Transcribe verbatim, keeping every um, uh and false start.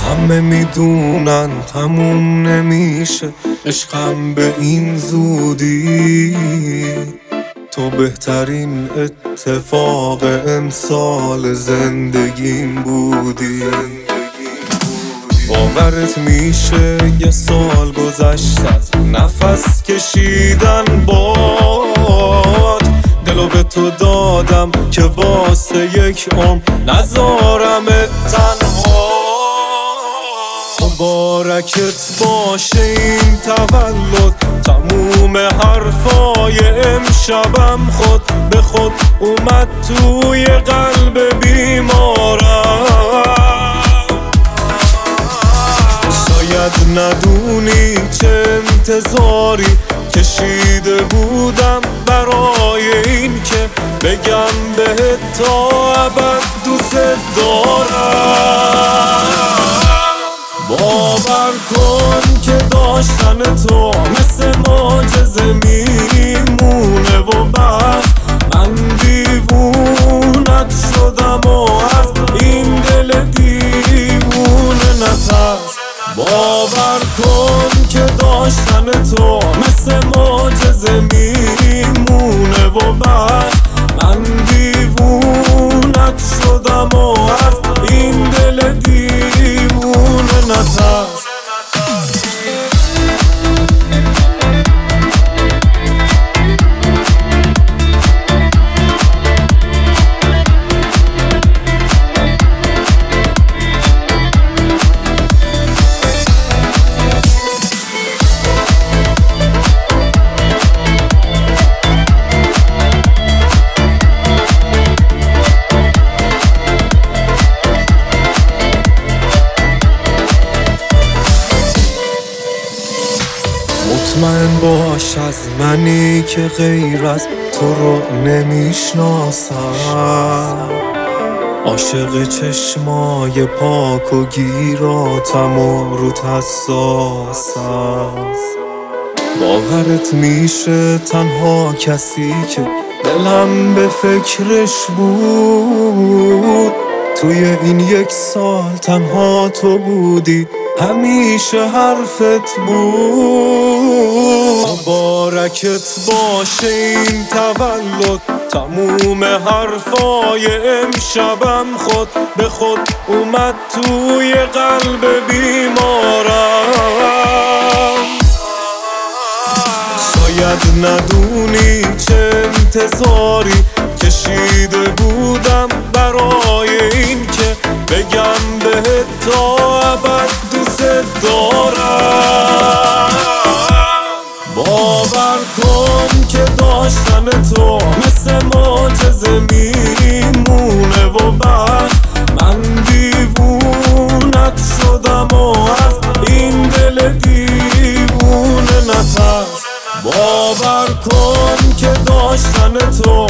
همه میدونن تموم نمیشه عشقم به این زودی. تو بهترین اتفاق امسال زندگیم بودی. باورت میشه یه سال گذشت از نفس کشیدن باد. دلو به تو دادم که واسه یک عمر نذارمت تنها. مبارکت باشه این تولد، تموم حرفای امشبم خود به خود اومد توی قلب بیمارم. شاید ندونی چه انتظاری کشیده بودم برای این که بگم بهت تا ابد دوست دارم. باور کن که داشتن تو مثل معجزه میمونه و بعد من دیوونت شدم و از این دل دیوونه نترس. باور کن که داشتن تو مثل معجزه میمونه و بعد من دیوونت شدم و از این دل دیوونه نترس. مطمئن باش از منی که غیر از تو رو نمیشناسم. عاشق چشمای پاک و گیراتم و روت حساسم. باورت میشه تنها کسی که دلم به فکرش بود توی این یک سال تنها تو بودی، همیشه حرفت بود. مبارکت باشه این تولد، تموم حرفای امشبم خود به خود اومد توی قلب بیمارم. شاید ندونی چه انتظاری کشیده بودم برای این که بگم بهت تا ابد دوست دارم. باور کن که داشتن تو مثل معجزه میمونه و بعد من دیوونت شدم و از این دل دیوونه نترس. باور کن که داشتن تو